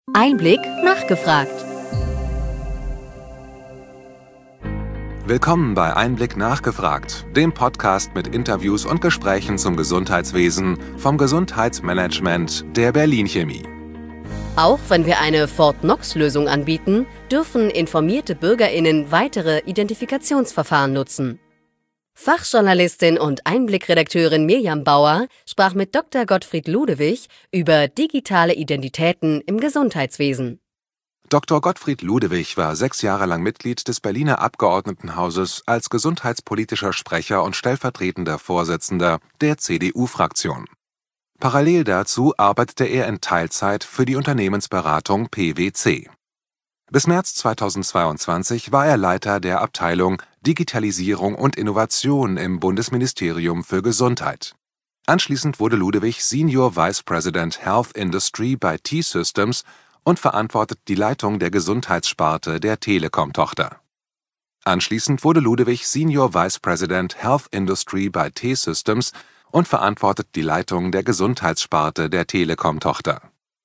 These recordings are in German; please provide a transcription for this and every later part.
Einblick nachgefragt. Willkommen bei Einblick nachgefragt, dem Podcast mit Interviews und Gesprächen zum Gesundheitswesen vom Gesundheitsmanagement der Berlin Chemie. Auch wenn wir eine Fort-Knox-Lösung anbieten, dürfen informierte BürgerInnen weitere Identifikationsverfahren nutzen. Fachjournalistin und Einblick-Redakteurin Mirjam Bauer sprach mit Dr. Gottfried Ludewig über digitale Identitäten im Gesundheitswesen. Dr. Gottfried Ludewig war 6 Jahre lang Mitglied des Berliner Abgeordnetenhauses als gesundheitspolitischer Sprecher und stellvertretender Vorsitzender der CDU-Fraktion. Parallel dazu arbeitete er in Teilzeit für die Unternehmensberatung PwC. Bis März 2022 war er Leiter der Abteilung Digitalisierung und Innovation im Bundesministerium für Gesundheit. Anschließend wurde Ludewig Senior Vice President Health Industry bei T-Systems und verantwortet die Leitung der Gesundheitssparte der Telekom-Tochter. Anschließend wurde Ludewig Senior Vice President Health Industry bei T-Systems und verantwortet die Leitung der Gesundheitssparte der Telekom-Tochter.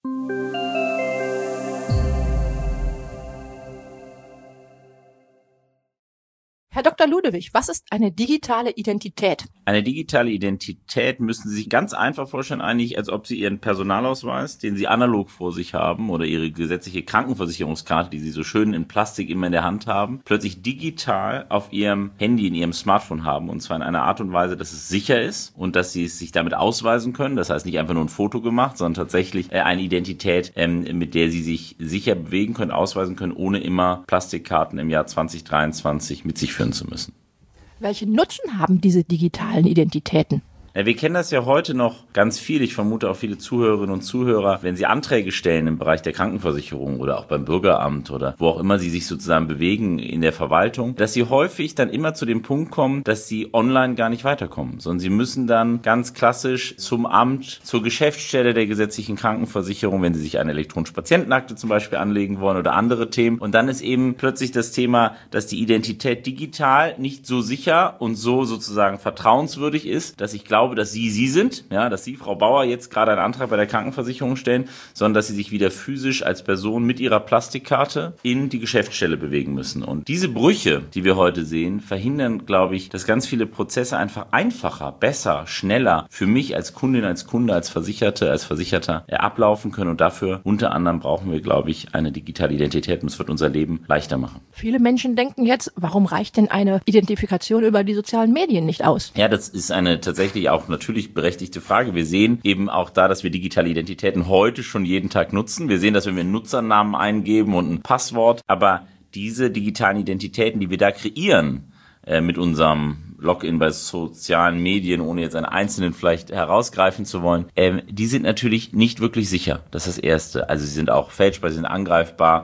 Herr Dr. Ludewig, was ist eine digitale Identität? Eine digitale Identität müssen Sie sich ganz einfach vorstellen, eigentlich, als ob Sie Ihren Personalausweis, den Sie analog vor sich haben, oder Ihre gesetzliche Krankenversicherungskarte, die Sie so schön in Plastik immer in der Hand haben, plötzlich digital auf Ihrem Handy, in Ihrem Smartphone haben. Und zwar in einer Art und Weise, dass es sicher ist und dass Sie es sich damit ausweisen können. Das heißt, nicht einfach nur ein Foto gemacht, sondern tatsächlich eine Identität, mit der Sie sich sicher bewegen können, ausweisen können, ohne immer Plastikkarten im Jahr 2023 mit sich führen zu müssen. Welchen Nutzen haben diese digitalen Identitäten? Wir kennen das ja heute noch ganz viel. Ich vermute auch viele Zuhörerinnen und Zuhörer, wenn sie Anträge stellen im Bereich der Krankenversicherung oder auch beim Bürgeramt oder wo auch immer sie sich sozusagen bewegen in der Verwaltung, dass sie häufig dann immer zu dem Punkt kommen, dass sie online gar nicht weiterkommen, sondern sie müssen dann ganz klassisch zum Amt, zur Geschäftsstelle der gesetzlichen Krankenversicherung, wenn sie sich eine elektronische Patientenakte zum Beispiel anlegen wollen oder andere Themen. Und dann ist eben plötzlich das Thema, dass die Identität digital nicht so sicher und so sozusagen vertrauenswürdig ist, dass ich glaube, dass Sie sind, ja, dass Sie, Frau Bauer, jetzt gerade einen Antrag bei der Krankenversicherung stellen, sondern dass Sie sich wieder physisch als Person mit Ihrer Plastikkarte in die Geschäftsstelle bewegen müssen. Und diese Brüche, die wir heute sehen, verhindern, glaube ich, dass ganz viele Prozesse einfach einfacher, besser, schneller für mich als Kundin, als Kunde, als Versicherte, als Versicherter ablaufen können. Und dafür unter anderem brauchen wir, glaube ich, eine digitale Identität. Und es wird unser Leben leichter machen. Viele Menschen denken jetzt, warum reicht denn eine Identifikation über die sozialen Medien nicht aus? Ja, das ist eine tatsächlich auch natürlich berechtigte Frage. Wir sehen eben auch da, dass wir digitale Identitäten heute schon jeden Tag nutzen. Wir sehen, dass wenn wir einen Nutzernamen eingeben und ein Passwort, aber diese digitalen Identitäten, die wir da kreieren, mit unserem Login bei sozialen Medien, ohne jetzt einen einzelnen vielleicht herausgreifen zu wollen, die sind natürlich nicht wirklich sicher. Das ist das Erste. Also sie sind auch fälschbar, sie sind angreifbar,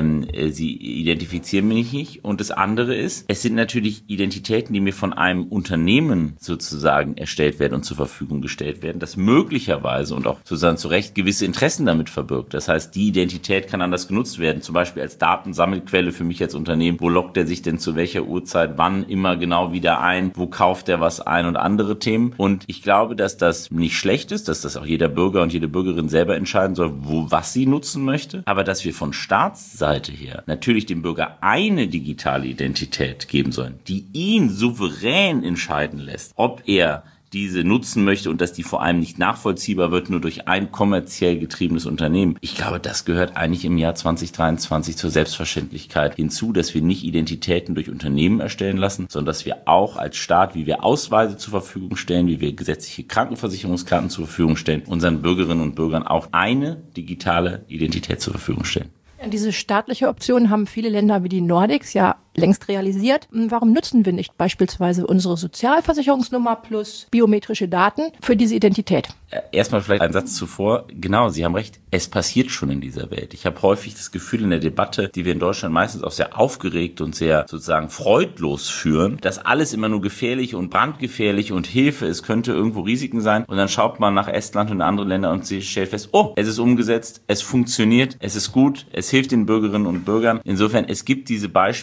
sie identifizieren mich nicht. Und das andere ist, es sind natürlich Identitäten, die mir von einem Unternehmen sozusagen erstellt werden und zur Verfügung gestellt werden, das möglicherweise und auch sozusagen zu Recht gewisse Interessen damit verbirgt. Das heißt, die Identität kann anders genutzt werden, zum Beispiel als Datensammelquelle für mich als Unternehmen. Wo loggt er sich denn zu welcher Uhrzeit, wann immer genau wieder ein, wo kauft er was ein und andere Themen. Und ich glaube, dass das nicht schlecht ist, dass das auch jeder Bürger und jede Bürgerin selber entscheiden soll, was sie nutzen möchte, aber dass wir von Staatsseite her natürlich dem Bürger eine digitale Identität geben sollen, die ihn souverän entscheiden lässt, ob er diese nutzen möchte und dass die vor allem nicht nachvollziehbar wird, nur durch ein kommerziell getriebenes Unternehmen. Ich glaube, das gehört eigentlich im Jahr 2023 zur Selbstverständlichkeit hinzu, dass wir nicht Identitäten durch Unternehmen erstellen lassen, sondern dass wir auch als Staat, wie wir Ausweise zur Verfügung stellen, wie wir gesetzliche Krankenversicherungskarten zur Verfügung stellen, unseren Bürgerinnen und Bürgern auch eine digitale Identität zur Verfügung stellen. Diese staatliche Option haben viele Länder wie die Nordics ja längst realisiert. Warum nutzen wir nicht beispielsweise unsere Sozialversicherungsnummer plus biometrische Daten für diese Identität? Erstmal vielleicht ein Satz zuvor. Genau, Sie haben recht. Es passiert schon in dieser Welt. Ich habe häufig das Gefühl in der Debatte, die wir in Deutschland meistens auch sehr aufgeregt und sehr sozusagen freudlos führen, dass alles immer nur gefährlich und brandgefährlich und Hilfe, es könnte irgendwo Risiken sein. Und dann schaut man nach Estland und andere Länder und sie stellt fest, oh, es ist umgesetzt, es funktioniert, es ist gut, es hilft den Bürgerinnen und Bürgern. Insofern, es gibt diese Beispiele und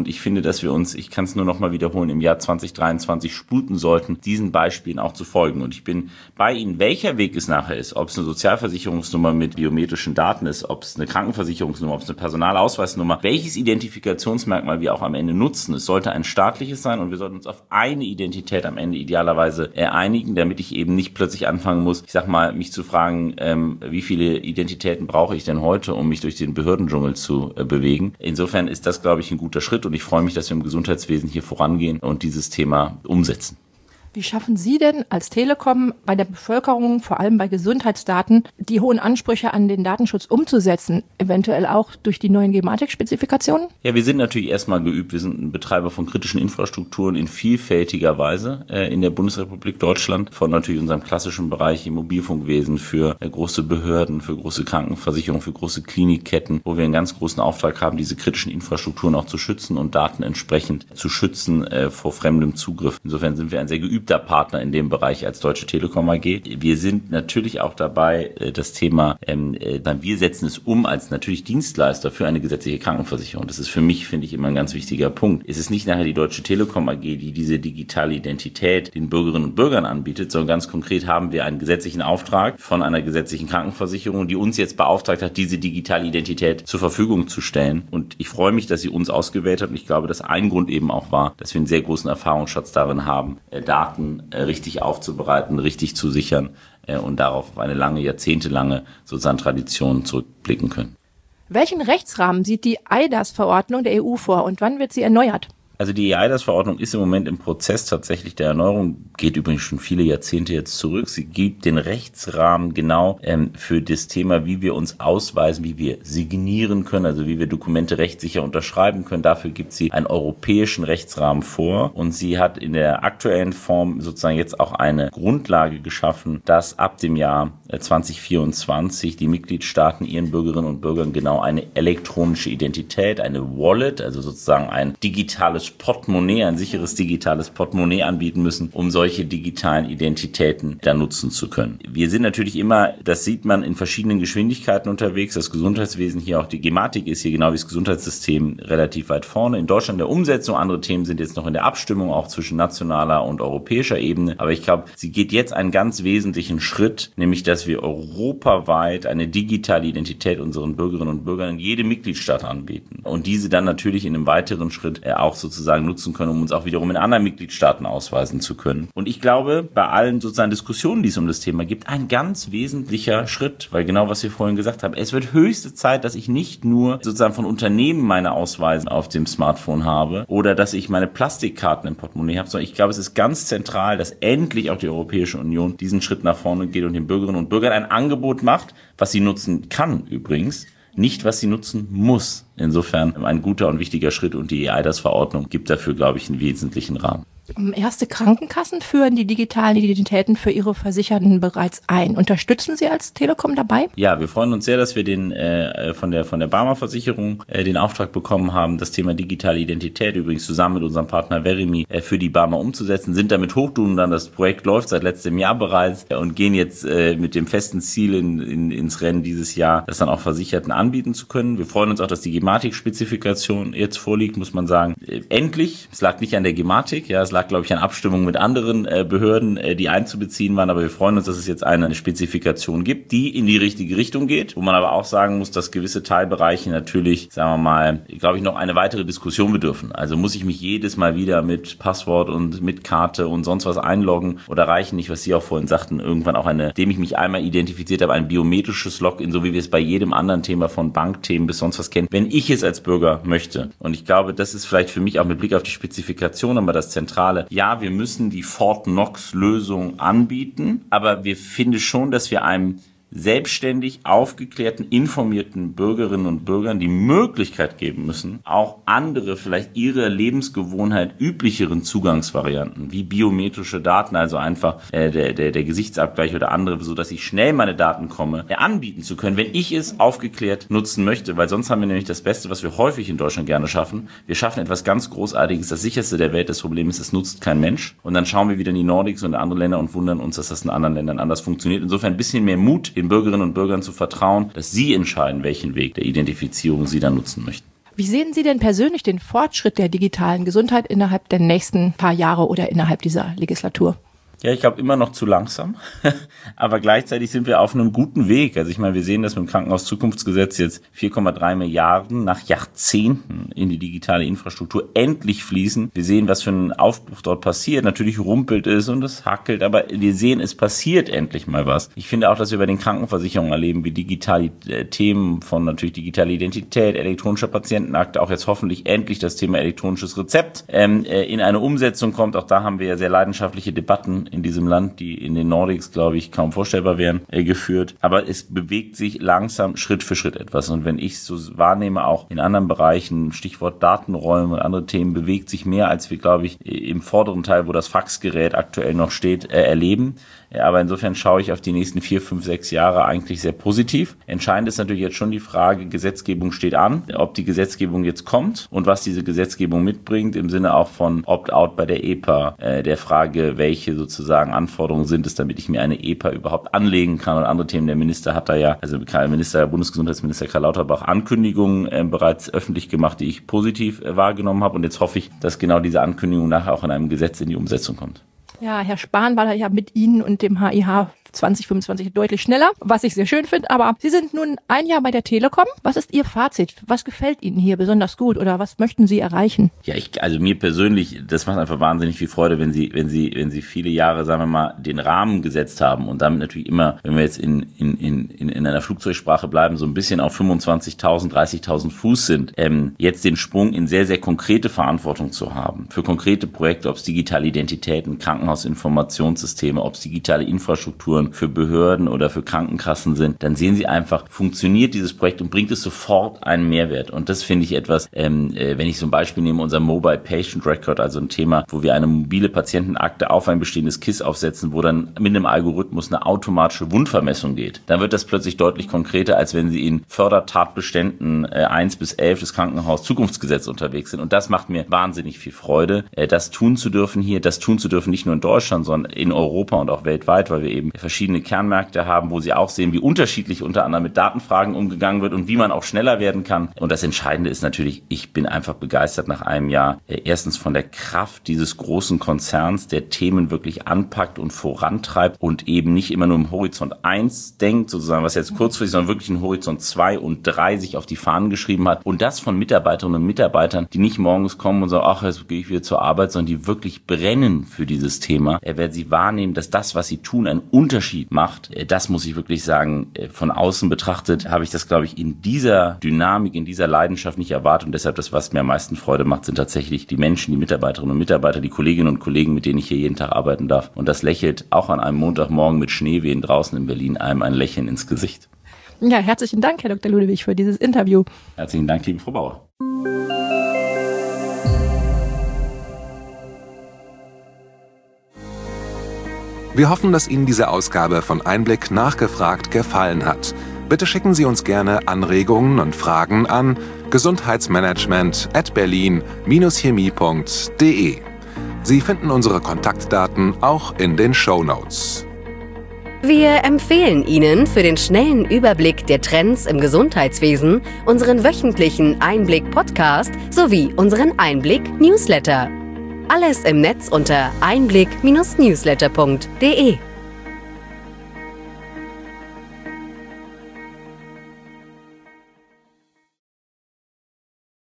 Und ich finde, dass wir uns, ich kann es nur noch mal wiederholen, im Jahr 2023 sputen sollten, diesen Beispielen auch zu folgen. Und ich bin bei Ihnen, welcher Weg es nachher ist, ob es eine Sozialversicherungsnummer mit biometrischen Daten ist, ob es eine Krankenversicherungsnummer, ob es eine Personalausweisnummer, welches Identifikationsmerkmal wir auch am Ende nutzen. Es sollte ein staatliches sein und wir sollten uns auf eine Identität am Ende idealerweise einigen, damit ich eben nicht plötzlich anfangen muss, ich sag mal, mich zu fragen, wie viele Identitäten brauche ich denn heute, um mich durch den Behördendschungel zu bewegen. Insofern ist das, glaube ich, ein guter Schritt und ich freue mich, dass wir im Gesundheitswesen hier vorangehen und dieses Thema umsetzen. Wie schaffen Sie denn als Telekom bei der Bevölkerung, vor allem bei Gesundheitsdaten, die hohen Ansprüche an den Datenschutz umzusetzen, eventuell auch durch die neuen Gematik-Spezifikationen? Ja, wir sind natürlich erstmal geübt. Wir sind ein Betreiber von kritischen Infrastrukturen in vielfältiger Weise in der Bundesrepublik Deutschland. Von natürlich unserem klassischen Bereich im Mobilfunkwesen für große Behörden, für große Krankenversicherungen, für große Klinikketten, wo wir einen ganz großen Auftrag haben, diese kritischen Infrastrukturen auch zu schützen und Daten entsprechend zu schützen vor fremdem Zugriff. Insofern sind wir ein sehr geübter Partner in dem Bereich als Deutsche Telekom AG. Wir sind natürlich auch dabei, das Thema, wir setzen es um als natürlich Dienstleister für eine gesetzliche Krankenversicherung. Das ist für mich, finde ich, immer ein ganz wichtiger Punkt. Es ist nicht nachher die Deutsche Telekom AG, die diese digitale Identität den Bürgerinnen und Bürgern anbietet, sondern ganz konkret haben wir einen gesetzlichen Auftrag von einer gesetzlichen Krankenversicherung, die uns jetzt beauftragt hat, diese digitale Identität zur Verfügung zu stellen. Und ich freue mich, dass sie uns ausgewählt hat. Und ich glaube, dass ein Grund eben auch war, dass wir einen sehr großen Erfahrungsschatz darin haben, Daten richtig aufzubereiten, richtig zu sichern und darauf auf eine lange, jahrzehntelange sozusagen Tradition zurückblicken können. Welchen Rechtsrahmen sieht die eIDAS-Verordnung der EU vor und wann wird sie erneuert? Also die eIDAS-Verordnung ist im Moment im Prozess tatsächlich der Erneuerung, geht übrigens schon viele Jahrzehnte jetzt zurück. Sie gibt den Rechtsrahmen genau für das Thema, wie wir uns ausweisen, wie wir signieren können, also wie wir Dokumente rechtssicher unterschreiben können. Dafür gibt sie einen europäischen Rechtsrahmen vor und sie hat in der aktuellen Form sozusagen jetzt auch eine Grundlage geschaffen, dass ab dem Jahr 2024 die Mitgliedstaaten ihren Bürgerinnen und Bürgern genau eine elektronische Identität, eine Wallet, also sozusagen ein digitales Portemonnaie, ein sicheres digitales Portemonnaie anbieten müssen, um solche digitalen Identitäten dann nutzen zu können. Wir sind natürlich immer, das sieht man, in verschiedenen Geschwindigkeiten unterwegs. Das Gesundheitswesen hier, auch die Gematik ist hier genau wie das Gesundheitssystem relativ weit vorne. In Deutschland der Umsetzung, andere Themen sind jetzt noch in der Abstimmung, auch zwischen nationaler und europäischer Ebene. Aber ich glaube, sie geht jetzt einen ganz wesentlichen Schritt, nämlich dass wir europaweit eine digitale Identität unseren Bürgerinnen und Bürgern in jedem Mitgliedstaat anbieten. Und diese dann natürlich in einem weiteren Schritt auch sozusagen nutzen können, um uns auch wiederum in anderen Mitgliedstaaten ausweisen zu können. Und ich glaube, bei allen sozusagen Diskussionen, die es um das Thema gibt, ein ganz wesentlicher Schritt, weil genau was wir vorhin gesagt haben, es wird höchste Zeit, dass ich nicht nur sozusagen von Unternehmen meine Ausweise auf dem Smartphone habe oder dass ich meine Plastikkarten im Portemonnaie habe, sondern ich glaube, es ist ganz zentral, dass endlich auch die Europäische Union diesen Schritt nach vorne geht und den Bürgerinnen und Bürgern ein Angebot macht, was sie nutzen kann übrigens, nicht, was sie nutzen muss. Insofern ein guter und wichtiger Schritt und die eIDAS-Verordnung gibt dafür, glaube ich, einen wesentlichen Rahmen. Erste Krankenkassen führen die digitalen Identitäten für ihre Versicherten bereits ein. Unterstützen Sie als Telekom dabei? Ja, wir freuen uns sehr, dass wir den von der Barmer-Versicherung den Auftrag bekommen haben, das Thema digitale Identität übrigens zusammen mit unserem Partner Verimi für die Barmer umzusetzen, sind damit Hochdunern. Das Projekt läuft seit letztem Jahr bereits und gehen jetzt mit dem festen Ziel ins Rennen dieses Jahr, das dann auch Versicherten anbieten zu können. Wir freuen uns auch, dass die Gematik-Spezifikation jetzt vorliegt, muss man sagen. Endlich, es lag nicht an der Gematik, ja, es lag, glaube ich, an Abstimmung mit anderen Behörden, die einzubeziehen waren, aber wir freuen uns, dass es jetzt eine Spezifikation gibt, die in die richtige Richtung geht, wo man aber auch sagen muss, dass gewisse Teilbereiche natürlich, sagen wir mal, glaube ich, noch eine weitere Diskussion bedürfen. Also muss ich mich jedes Mal wieder mit Passwort und mit Karte und sonst was einloggen oder reichen nicht, was Sie auch vorhin sagten, irgendwann auch dem ich mich einmal identifiziert habe, ein biometrisches Login, so wie wir es bei jedem anderen Thema von Bankthemen bis sonst was kennen, wenn ich es als Bürger möchte. Und ich glaube, das ist vielleicht für mich auch mit Blick auf die Spezifikation aber das Zentrale. Ja, wir müssen die Fort Knox-Lösung anbieten, aber wir finden schon, dass wir einem selbstständig aufgeklärten, informierten Bürgerinnen und Bürgern die Möglichkeit geben müssen, auch andere, vielleicht ihre Lebensgewohnheit üblicheren Zugangsvarianten, wie biometrische Daten, also einfach der Gesichtsabgleich oder andere, so dass ich schnell meine Daten anbieten zu können, wenn ich es aufgeklärt nutzen möchte, weil sonst haben wir nämlich das Beste, was wir häufig in Deutschland gerne schaffen. Wir schaffen etwas ganz Großartiges, das sicherste der Welt. Das Problem ist, es nutzt kein Mensch. Und dann schauen wir wieder in die Nordics und andere Länder und wundern uns, dass das in anderen Ländern anders funktioniert. Insofern ein bisschen mehr Mut, den Bürgerinnen und Bürgern zu vertrauen, dass sie entscheiden, welchen Weg der Identifizierung sie dann nutzen möchten. Wie sehen Sie denn persönlich den Fortschritt der digitalen Gesundheit innerhalb der nächsten paar Jahre oder innerhalb dieser Legislatur? Ja, ich glaube immer noch zu langsam, aber gleichzeitig sind wir auf einem guten Weg. Also ich meine, wir sehen, dass mit dem Krankenhauszukunftsgesetz jetzt 4,3 Milliarden nach Jahrzehnten in die digitale Infrastruktur endlich fließen. Wir sehen, was für ein Aufbruch dort passiert. Natürlich rumpelt es und es hackelt, aber wir sehen, es passiert endlich mal was. Ich finde auch, dass wir bei den Krankenversicherungen erleben, wie digitale Themen von natürlich digitale Identität, elektronischer Patientenakte, auch jetzt hoffentlich endlich das Thema elektronisches Rezept in eine Umsetzung kommt. Auch da haben wir ja sehr leidenschaftliche Debatten in diesem Land, die in den Nordics, glaube ich, kaum vorstellbar wären, geführt. Aber es bewegt sich langsam Schritt für Schritt etwas. Und wenn ich es so wahrnehme, auch in anderen Bereichen, Stichwort Datenräume und andere Themen, bewegt sich mehr, als wir, glaube ich, im vorderen Teil, wo das Faxgerät aktuell noch steht, erleben. Aber insofern schaue ich auf die nächsten 4, 5, 6 Jahre eigentlich sehr positiv. Entscheidend ist natürlich jetzt schon die Frage, Gesetzgebung steht an, ob die Gesetzgebung jetzt kommt und was diese Gesetzgebung mitbringt, im Sinne auch von Opt-out bei der EPA, der Frage, welche sozusagen Anforderungen sind es, damit ich mir eine EPA überhaupt anlegen kann und andere Themen. Der Minister hat da ja, also Bundesgesundheitsminister Karl Lauterbach, Ankündigungen bereits öffentlich gemacht, die ich positiv wahrgenommen habe. Und jetzt hoffe ich, dass genau diese Ankündigung nachher auch in einem Gesetz in die Umsetzung kommt. Ja, Herr Spahn war da ja mit Ihnen und dem HIH 2025 deutlich schneller, was ich sehr schön finde. Aber Sie sind nun ein Jahr bei der Telekom. Was ist Ihr Fazit? Was gefällt Ihnen hier besonders gut oder was möchten Sie erreichen? Ja, also mir persönlich, das macht einfach wahnsinnig viel Freude, wenn Sie viele Jahre, sagen wir mal, den Rahmen gesetzt haben und damit natürlich immer, wenn wir jetzt in einer Flugzeugsprache bleiben, so ein bisschen auf 25.000, 30.000 Fuß sind, jetzt den Sprung in sehr, sehr konkrete Verantwortung zu haben. Für konkrete Projekte, ob es digitale Identitäten, Krankenhausinformationssysteme, ob es digitale Infrastrukturen für Behörden oder für Krankenkassen sind, dann sehen Sie einfach, funktioniert dieses Projekt und bringt es sofort einen Mehrwert. Und das finde ich etwas, wenn ich so ein Beispiel nehme, unser Mobile Patient Record, also ein Thema, wo wir eine mobile Patientenakte auf ein bestehendes KISS aufsetzen, wo dann mit einem Algorithmus eine automatische Wundvermessung geht, dann wird das plötzlich deutlich konkreter, als wenn Sie in Fördertatbeständen 1 bis 11 des Krankenhauszukunftsgesetzes unterwegs sind. Und das macht mir wahnsinnig viel Freude, das tun zu dürfen hier, nicht nur in Deutschland, sondern in Europa und auch weltweit, weil wir eben verschiedene Kernmärkte haben, wo Sie auch sehen, wie unterschiedlich unter anderem mit Datenfragen umgegangen wird und wie man auch schneller werden kann. Und das Entscheidende ist natürlich, ich bin einfach begeistert nach einem Jahr, erstens von der Kraft dieses großen Konzerns, der Themen wirklich anpackt und vorantreibt und eben nicht immer nur im Horizont 1 denkt, sozusagen, was jetzt kurzfristig, sondern wirklich in Horizont 2 und 3 sich auf die Fahnen geschrieben hat. Und das von Mitarbeiterinnen und Mitarbeitern, die nicht morgens kommen und sagen, ach, jetzt gehe ich wieder zur Arbeit, sondern die wirklich brennen für dieses Thema. Werden Sie wahrnehmen, dass das, was Sie tun, einen Unterschied macht. Das muss ich wirklich sagen, von außen betrachtet habe ich das, glaube ich, in dieser Dynamik, in dieser Leidenschaft nicht erwartet. Und deshalb das, was mir am meisten Freude macht, sind tatsächlich die Menschen, die Mitarbeiterinnen und Mitarbeiter, die Kolleginnen und Kollegen, mit denen ich hier jeden Tag arbeiten darf. Und das lächelt auch an einem Montagmorgen mit Schneewehen draußen in Berlin einem ein Lächeln ins Gesicht. Ja, herzlichen Dank, Herr Dr. Ludewig, für dieses Interview. Herzlichen Dank, liebe Frau Bauer. Wir hoffen, dass Ihnen diese Ausgabe von Einblick nachgefragt gefallen hat. Bitte schicken Sie uns gerne Anregungen und Fragen an gesundheitsmanagement@berlin-chemie.de. Sie finden unsere Kontaktdaten auch in den Shownotes. Wir empfehlen Ihnen für den schnellen Überblick der Trends im Gesundheitswesen unseren wöchentlichen Einblick-Podcast sowie unseren Einblick-Newsletter. Alles im Netz unter einblick-newsletter.de.